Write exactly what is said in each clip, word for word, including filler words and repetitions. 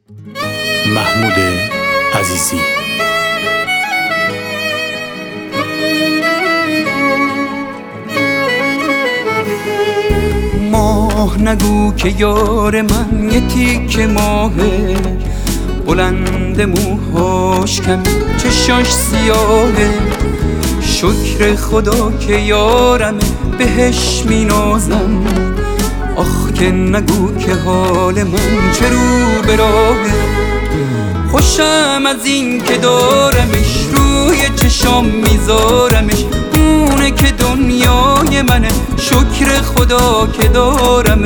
محمود عزیزی. ماه نگو که یار من یه تیکه ماهه، بلند موهاش کمی چشاش سیاهه. شکر خدا که یارمه بهش می نازم، آخ که نگو که حال من چه رو به راهه. خوشم از این که دارمش، روی چشام میذارمش، اونه که دنیای منه، شکر خدا که دارمش.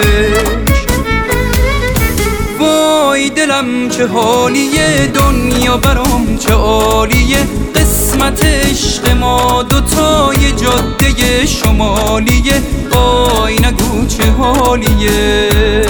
وای دلم چه حالیه، دنیا برام چه عالیه، قسمت عشق ما دوتای جاده شمالیه. وای نگو چه حالیه.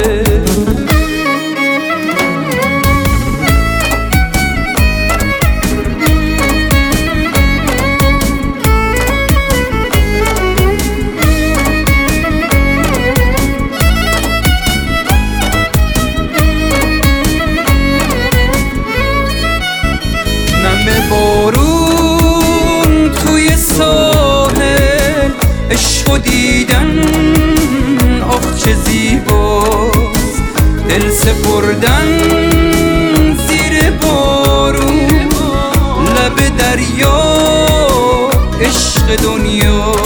بارون توی ساحل، عشق دیدن آخ چه زیباست، دل سپردن زیر بارون، لب دریا عشق دنیا.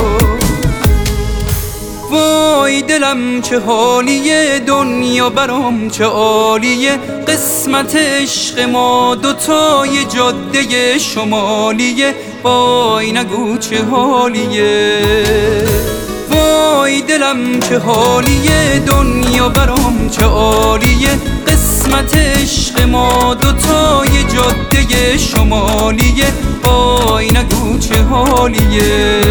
وای دلم چه حالیه، دنیا برام چه عالیه، قسمت عشق ما دوتای جاده شمالیه. وای نگو چه حالیه. وای دلم چه حالیه، دنیا برام چه عالیه، قسمت عشق ما دوتای جاده شمالیه. وای نگو چه حالیه.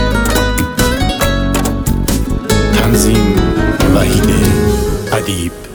تنظیم وحید ادیب.